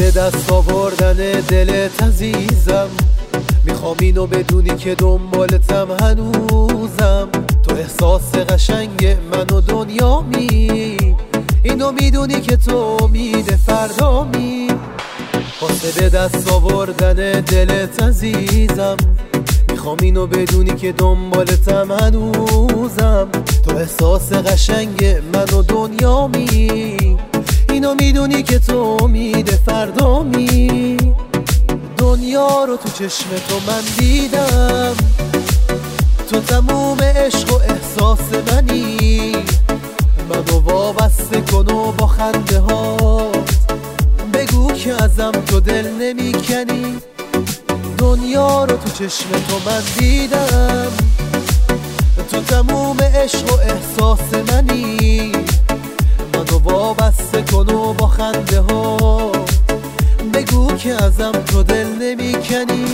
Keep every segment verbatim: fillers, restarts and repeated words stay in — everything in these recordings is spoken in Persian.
به دست آوردن دلت عزیزم، میخوام اینو بدونی که دنبالتم هنوزم. تو احساس قشنگ من و دنیامی، اینو میدونی که تو امید فردامی. واسه به دست آوردن دلت عزیزم، میخوام اینو بدونی که دنبالتم هنوزم. تو احساس قشنگ من و دنیامی، اینو میدونی که تو امید فردامی. دنیا رو تو چشم تو من دیدم، تو تموم عشق و احساس منی. منو وابسته کن و با خنده هات بگو که ازم تو دل نمی کنی. دنیا رو تو چشم تو من دیدم، تو تموم عشق و احساس منی. منو وابسته کن و با خنده هات بگو که ازم تو دل نمی کنی.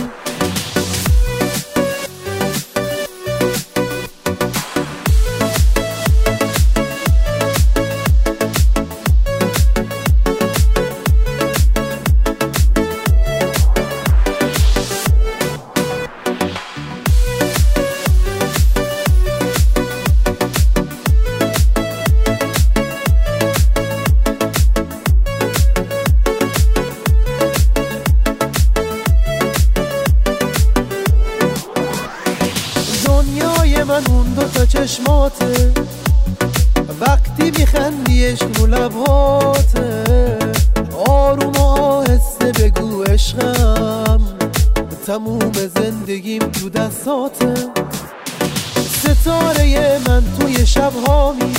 دنیای من اون دوتا چشماته، وقتی میخندی عشق رو لبهاته. آروم و آهسته بگو عشقم، تموم زندگیم تو دستاته. ستاره من توی شبهامی،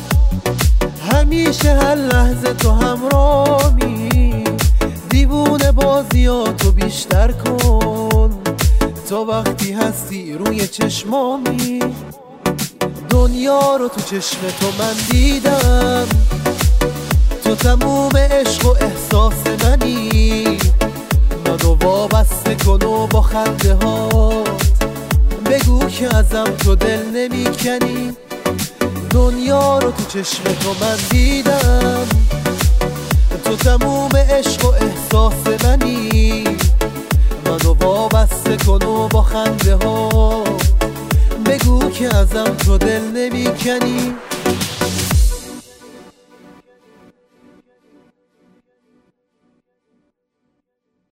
همیشه هر لحظه تو همراهمی. دیوونه بازیاتو بیشتر کن تا وقتی هستی روی چشمامی. دنیا رو تو چشم تو من دیدم، تو تموم عشق و احساس منی. منو وابسته کن و با خنده هات بگو که ازم تو دل نمی کنی. دنیا رو تو چشم تو من دیدم، تو تموم عشق و احساس منی. منو وابسته کن و با خنده ها بگو که ازم تو دل نمی کنی.